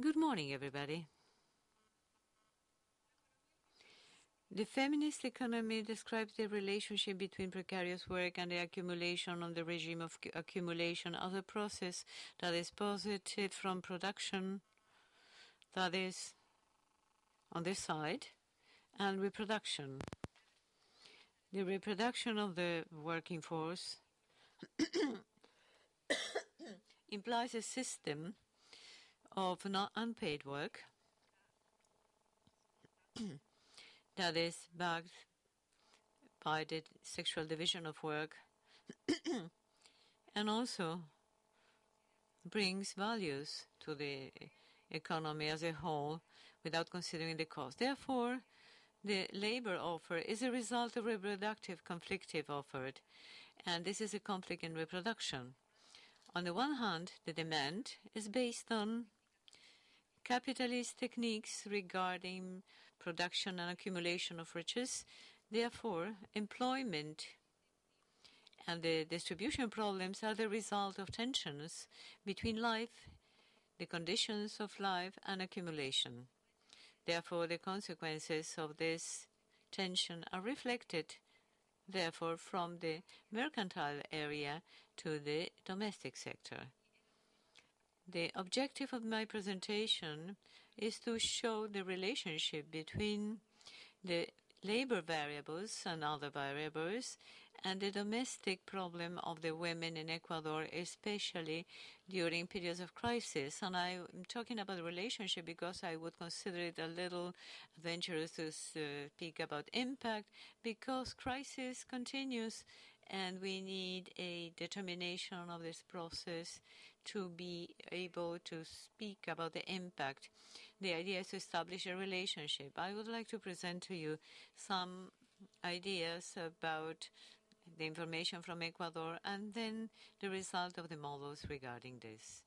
Good morning, everybody. The feminist economy describes the relationship between precarious work and the accumulation on the regime of accumulation as a process that is posited from production, that is, on this side, and reproduction. The reproduction of the working force implies a system of not unpaid work that is backed by the sexual division of work and also brings values to the economy as a whole without considering the cost. Therefore, the labor offer is a result of reproductive conflictive offered, and this is a conflict in reproduction. On the one hand, the demand is based on capitalist techniques regarding production and accumulation of riches. Therefore, employment and the distribution problems are the result of tensions between life, the conditions of life, and accumulation. Therefore, the consequences of this tension are reflected, therefore, from the mercantile area to the domestic sector. The objective of my presentation is to show the relationship between the labor variables and other variables and the domestic problem of the women in Ecuador, especially during periods of crisis. And I'm talking about the relationship because I would consider it a little adventurous to speak about impact, because crisis continues and we need a determination of this process to be able to speak about the impact. The idea is to establish a relationship. I would like to present to you some ideas about the information from Ecuador and then the result of the models regarding this.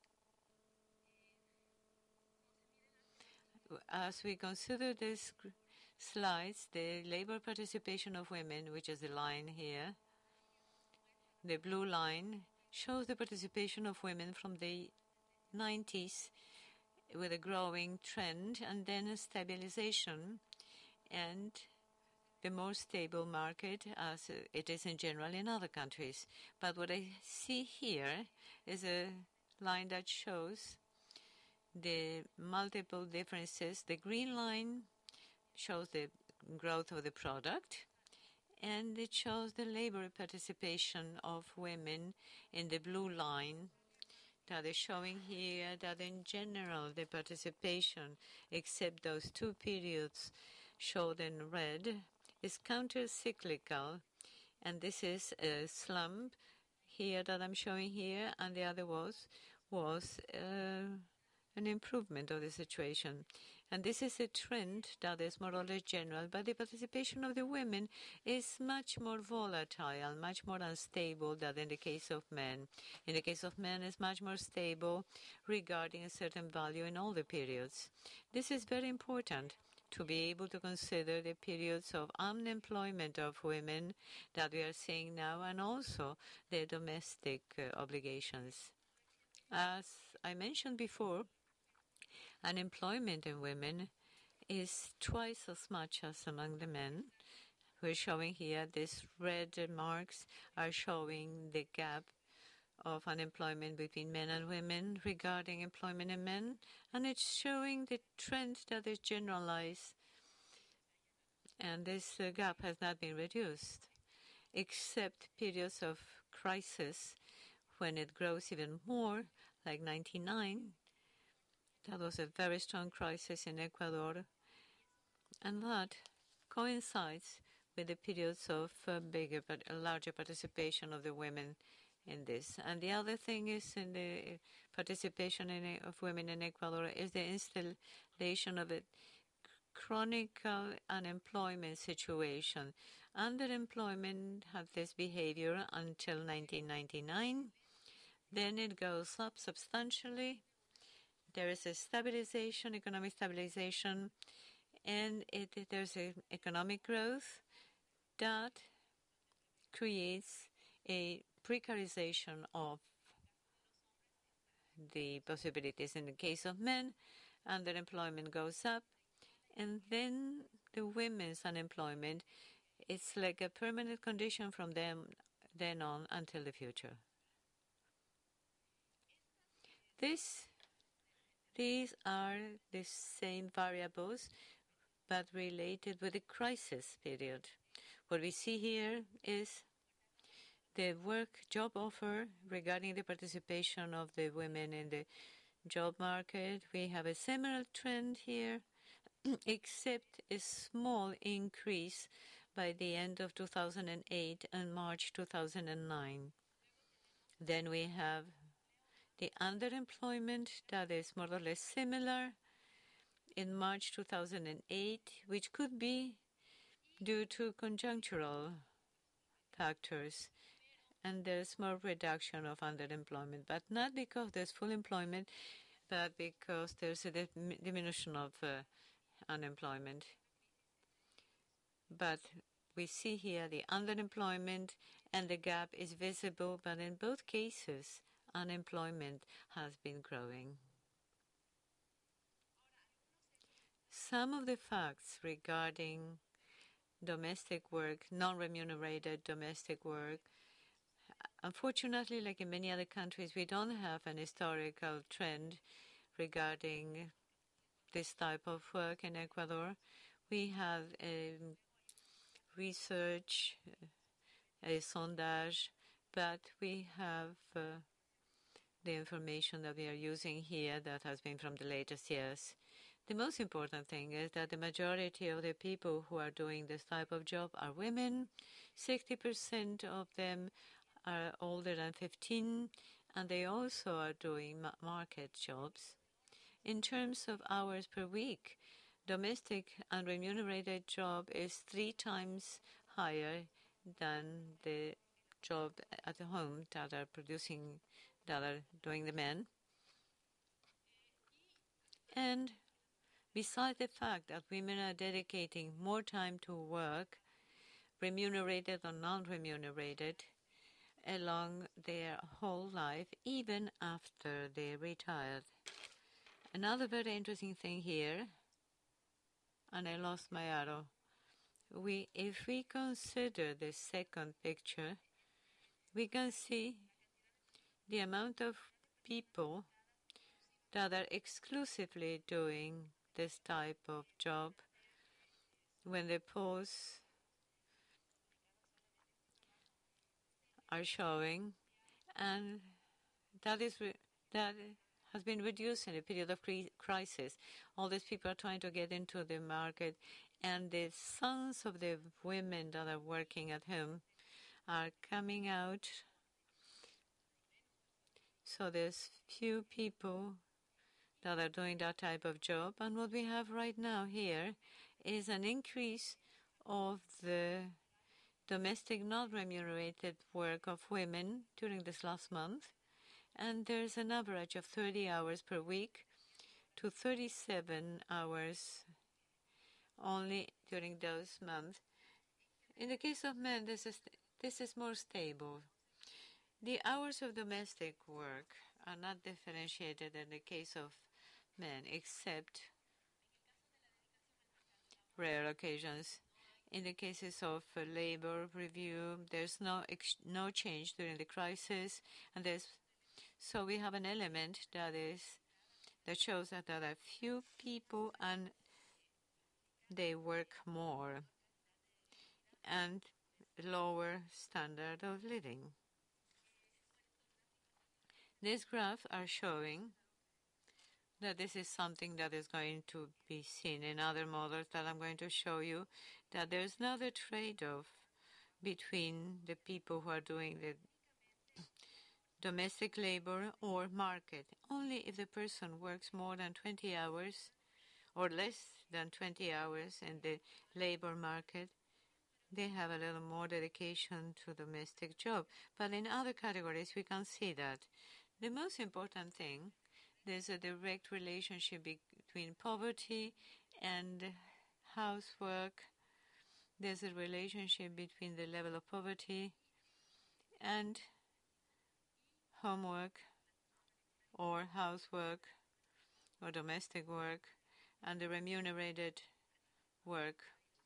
As we consider these slides, the labor participation of women, which is the line here, the blue line shows the participation of women from the 90s with a growing trend and then a stabilization and the more stable market as it is in general in other countries. But what I see here is a line that shows the multiple differences. The green line shows the growth of the product, and it shows the labor participation of women in the blue line that is showing here that in general the participation, except those two periods showed in red, is counter-cyclical, and this is a slump here that I'm showing here, and the other was an improvement of the situation. And this is a trend that is more or less general, but the participation of the women is much more volatile, much more unstable than in the case of men. In the case of men, it's much more stable regarding a certain value in all the periods. This is very important to be able to consider the periods of unemployment of women that we are seeing now and also the domestic obligations. As I mentioned before, unemployment in women is twice as much as among the men. We're showing here these red marks are showing the gap of unemployment between men and women regarding employment in men, and it's showing the trend that is generalized, and this gap has not been reduced, except periods of crisis when it grows even more, like 1999. That was a very strong crisis in Ecuador, and that coincides with the periods of larger participation of the women in this. And the other thing is in the participation of women in Ecuador is the installation of a chronic unemployment situation. Underemployment had this behavior until 1999. Then it goes up substantially. There is a stabilization, economic stabilization, and there's an economic growth that creates a precarization of the possibilities in the case of men. underemployment goes up, and then the women's unemployment, it's like a permanent condition from then on until the future. These are the same variables, but related with the crisis period. What we see here is the job offer regarding the participation of the women in the job market. We have a similar trend here, except a small increase by the end of 2008 and March 2009. Then we have the underemployment that is more or less similar in March 2008, which could be due to conjunctural factors. And there's more reduction of underemployment, but not because there's full employment, but because there's a diminution of unemployment. But we see here the underemployment and the gap is visible, but in both cases, unemployment has been growing. Some of the facts regarding domestic work, non-remunerated domestic work, unfortunately, like in many other countries, we don't have an historical trend regarding this type of work in Ecuador. We have a research, a sondage, but we have the information that we are using here that has been from the latest years. The most important thing is that the majority of the people who are doing this type of job are women. 60% of them are older than 15, and they also are doing market jobs. In terms of hours per week, domestic unremunerated job is 3 times higher than the job at the home that are doing the men. And besides the fact that women are dedicating more time to work, remunerated or non-remunerated, along their whole life, even after they retired. Another very interesting thing here, and I lost my arrow. If we consider the second picture, we can see the amount of people that are exclusively doing this type of job when the polls are showing, and that has been reduced in a period of crisis. All these people are trying to get into the market, and the sons of the women that are working at home are coming out. So there's few people that are doing that type of job. And what we have right now here is an increase of the domestic non-remunerated work of women during this last month. And there's an average of 30 hours per week to 37 hours only during those months. In the case of men, this is more stable. The hours of domestic work are not differentiated in the case of men, except rare occasions. In the cases of labor review, there's no change during the crisis, and so we have an element that shows that there are few people and they work more and lower standard of living. These graphs are showing that this is something that is going to be seen in other models that I'm going to show you, that there's another trade-off between the people who are doing the domestic labor or market. Only if the person works more than 20 hours or less than 20 hours in the labor market, they have a little more dedication to domestic job. But in other categories, we can see that. The most important thing, there's a direct relationship between poverty and housework. There's a relationship between the level of poverty and homework or housework or domestic work and the remunerated work.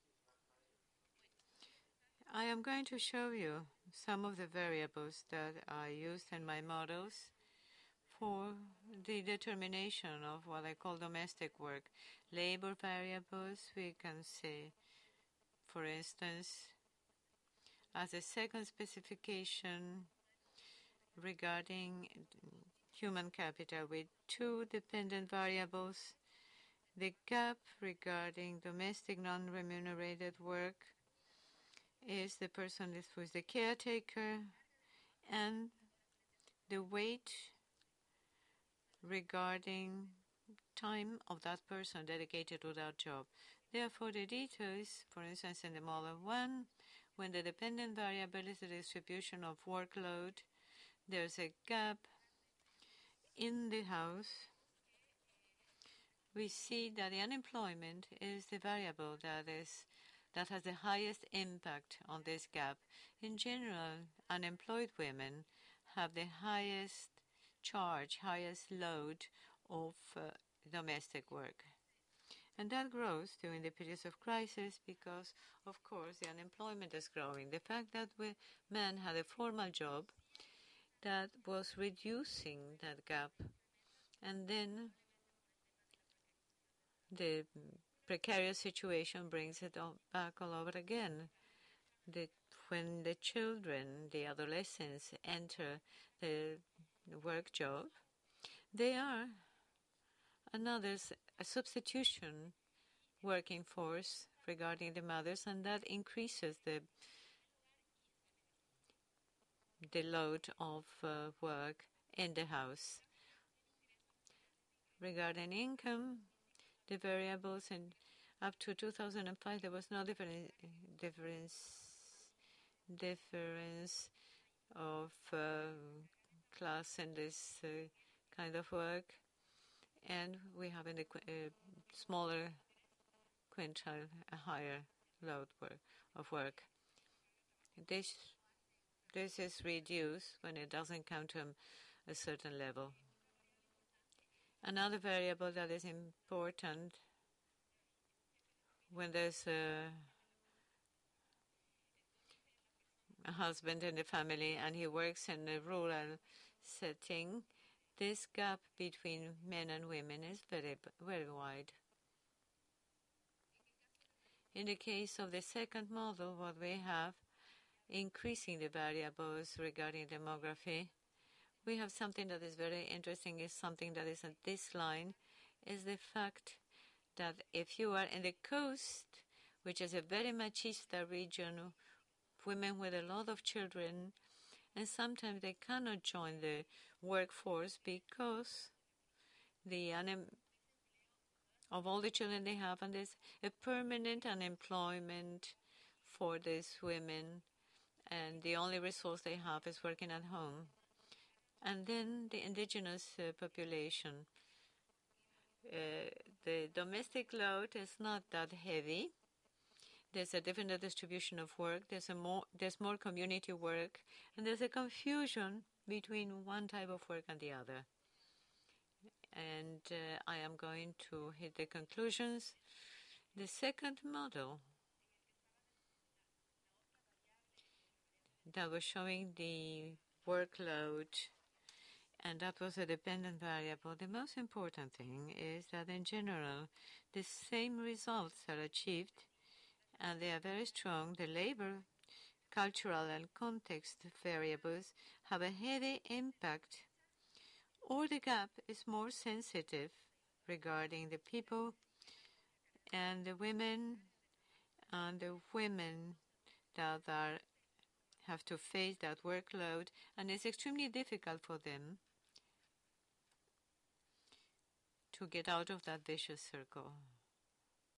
I am going to show you some of the variables that I used in my models for the determination of what I call domestic work. Labor variables, we can say, for instance, as a second specification regarding human capital with two dependent variables, the gap regarding domestic non-remunerated work is the person who is the caretaker, and the weight regarding time of that person dedicated to that job. Therefore, the details, for instance, in the model 1, when the dependent variable is the distribution of workload, there's a gap in the house. We see that the unemployment is the variable that has the highest impact on this gap. In general, unemployed women have the highest charge, highest load of domestic work. And that grows during the periods of crisis because, of course, the unemployment is growing. The fact that men had a formal job that was reducing that gap. And then the precarious situation brings it back all over again. When the children, the adolescents, enter the work job, they are a substitution working force regarding the mothers, and that increases the load of work in the house. Regarding income, the variables up to 2005, there was no difference of class in this kind of work, and we have in the smaller quintile a higher load of work. This is reduced when it doesn't come to a certain level. Another variable that is important when there's a husband in the family and he works in a rural setting, this gap between men and women is very, very wide. In the case of the second model, what we have, increasing the variables regarding demography, we have something that is very interesting, is something that is at this line, is the fact that if you are in the coast, which is a very machista region, women with a lot of children, and sometimes they cannot join the workforce because of all the children they have, and there's a permanent unemployment for these women, and the only resource they have is working at home. And then the indigenous population. The domestic load is not that heavy. There's a different distribution of work. There's more community work, and there's a confusion between one type of work and the other. And I am going to hit the conclusions. The second model that was showing the workload, and that was a dependent variable. The most important thing is that in general, the same results are achieved, and they are very strong. The labor, cultural, and context variables have a heavy impact, or the gap is more sensitive regarding the people and the women that have to face that workload, and it's extremely difficult for them to get out of that vicious circle.